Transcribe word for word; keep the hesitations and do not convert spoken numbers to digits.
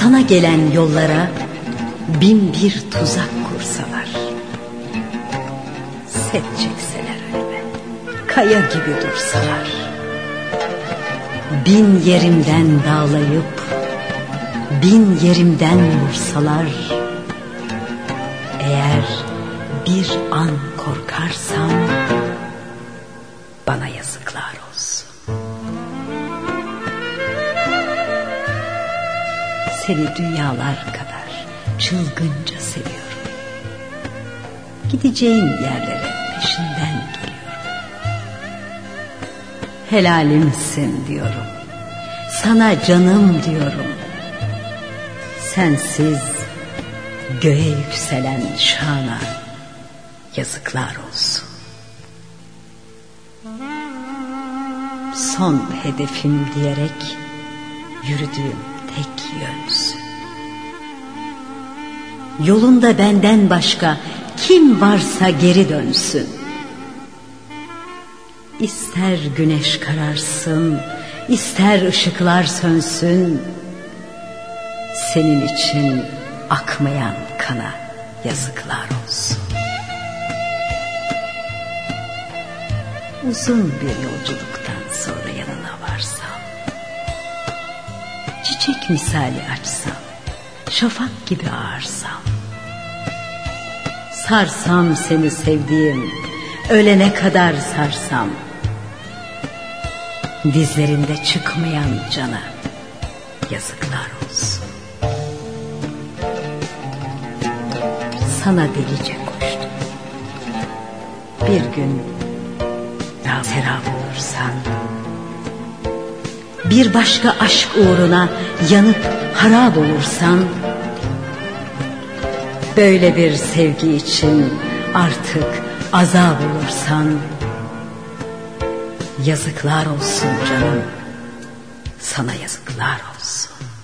sana gelen yollara bin bir tuzak kursalar, set çekseler önüme, kaya gibi dursalar, bin yerimden dağlayıp bin yerimden vursalar, eğer bir an korkarsam bana yazıklar olsun. Seni dünyalar kadar çılgınca seviyorum. Gideceğin yerlere peşinden geliyorum. Helalimsin diyorum, sana canım diyorum. Sensiz göğe yükselen şana yazıklar olsun. Son hedefim diyerek yürüdüğüm tek yönsün. Yolunda benden başka kim varsa geri dönsün. İster güneş kararsın, ister ışıklar sönsün, senin için akmayan kana yazıklar olsun. Uzun bir yolculuktan sonra yanına varsam, çiçek misali açsam, şafak gibi ağarsam, sarsam seni sevdiğim, ölene kadar sarsam, dizlerinde çıkmayan cana yazıklar olsun. Sana delice koştum. Bir gün serap olursan, bir başka aşk uğruna yanıp harap olursan, böyle bir sevgi için artık azap olursan, yazıklar olsun canım, sana yazıklar olsun.